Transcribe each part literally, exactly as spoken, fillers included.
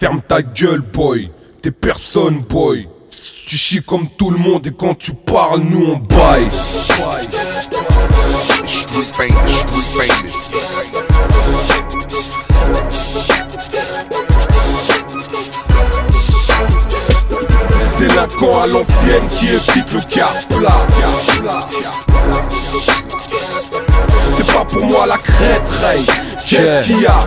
Ferme ta gueule, boy, t'es personne, boy. Tu chies comme tout le monde et quand tu parles, nous on baille. Street famous, street famous. Délinquant à l'ancienne qui évite le car plat. C'est pas pour moi la crête, Ray. Qu'est-ce qu'il y a?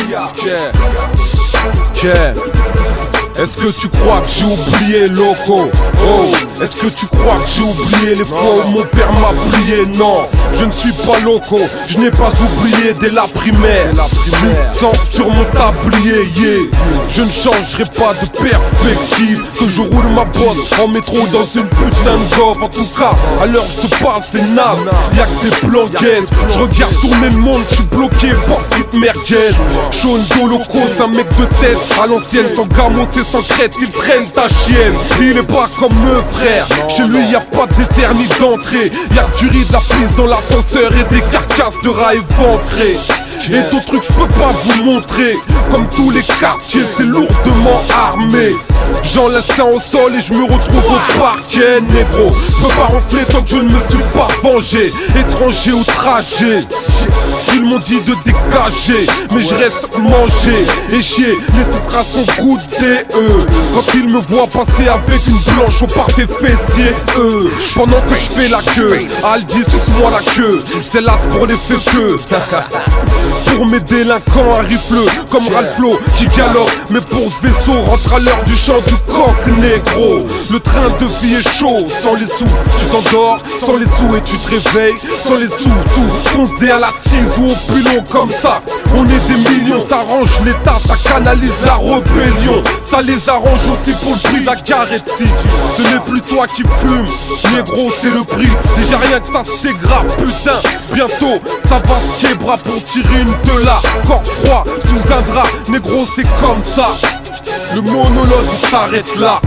Est-ce que tu crois que j'ai oublié loco? Oh, est-ce que tu crois que j'ai oublié les fois où mon père m'a plié? Non, je ne suis pas loco, je n'ai pas oublié dès la primaire. Sang sur mon tablier, yeah. Je ne changerai pas de perspective. Que je roule ma bosse en métro dans une putain de goff. En tout cas, à l'heure je te parle c'est naze. Y'a que des planquaises. Je regarde tourner le monde, je suis bloqué par fit merguez. Sean Doloco, c'est un mec de test. À l'ancienne, sans gamo, c'est sans crête, il traîne ta chienne. Il est pas comme me frère. Chez lui y'a pas de dessert ni d'entrée. Y'a que du riz, de la pisse dans l'ascenseur et des carcasses de rats éventrés. Et d'autres trucs je peux pas vous montrer. Comme tous les quartiers c'est lourdement armé. J'en laisse un au sol et je me retrouve au parquet, négro. Je peux pas ronfler tant que je ne me suis pas vengé. Étranger outragé, ils m'ont dit de dégager, mais je reste manger et chier, mais ce sera son goût des eux. Quand ils me voient passer avec une blanche au parfait fessier, eux. Pendant que je fais la queue, Aldi suce-moi la queue. C'est l'as pour les féqueux. Pour mes délinquants arrive le comme Ralflo qui galope. Mais pour ce vaisseau rentre à l'heure du chant du coq négro. Le train de vie est chaud, sans les sous tu t'endors, sans les sous et tu te réveilles. Sans les sous, sous, fonce dé à la tease ou au pilon comme ça. On est des millions, ça arrange l'état, ça canalise la rébellion. Ça les arrange aussi pour le prix de la carette si. Ce n'est plus toi qui fumes, négro c'est le prix. Déjà rien que ça c'était grave, putain. Bientôt ça va se québra pour tirer une de là. Corps froid sous un drap, négro c'est comme ça. Le monologue il s'arrête là.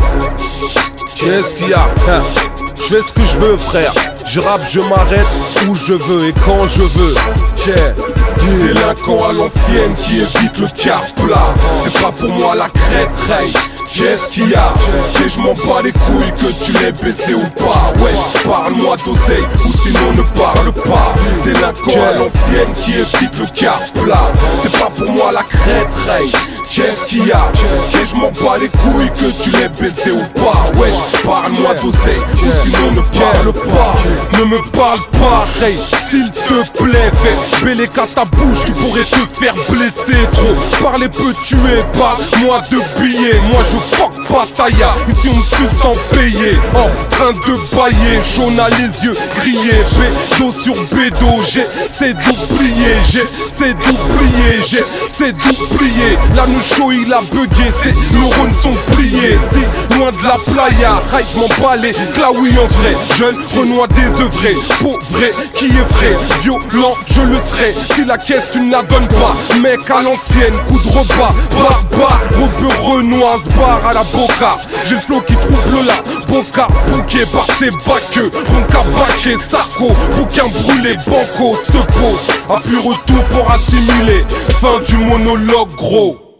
Qu'est-ce qu'il y a hein? Je fais ce que je veux frère. Je rappe, je m'arrête où je veux et quand je veux. Yeah. Délinquant à l'ancienne qui évite le car plat. C'est pas pour moi la crête, Ray. Qu'est-ce qu'il y a? Et je m'en bats les couilles que tu l'aies baissé ou pas. Ouais, parle-moi d'oseille ou sinon ne parle pas. Délinquant à l'ancienne qui évite le car plat. C'est pas pour moi la crête, Ray. Qu'est-ce qu'il y a? Et je m'en bats les couilles que tu l'aies baissé ou pas. Ouais, parle-moi d'oseille ou sinon ne parle pas. Ne me parle pas, Ray, s'il te plaît. Fais bêler qu'à ta bouche, tu pourrais te faire blesser trop. Parler peut tuer, pas moi de billets. Moi je fuck pas tailla, ici on me suce sans payer. En train de bailler, jaune à les yeux grillés. Bédo sur bédo, j'essaie d'oublier. J'essaie d'oublier, j'essaie d'oublier. La nous show il a bugué, ses neurones sont pliés. Si loin de la playa, Ray je m'en bats les claouilles en vrai. Jeune, Renoir désœuvré, pauvre, qui est vrai, violent, je le serai. Si la caisse tu ne la donnes pas, mec à l'ancienne, coup de repas, barbare, rebeu renoise, barre à la boca. J'ai le flow qui trouble la boca, bouquet par ses baqueux, bronca baquet, sarco, bouquin brûlé, banco, ce pot, à plus retour pour assimiler. Fin du monologue gros.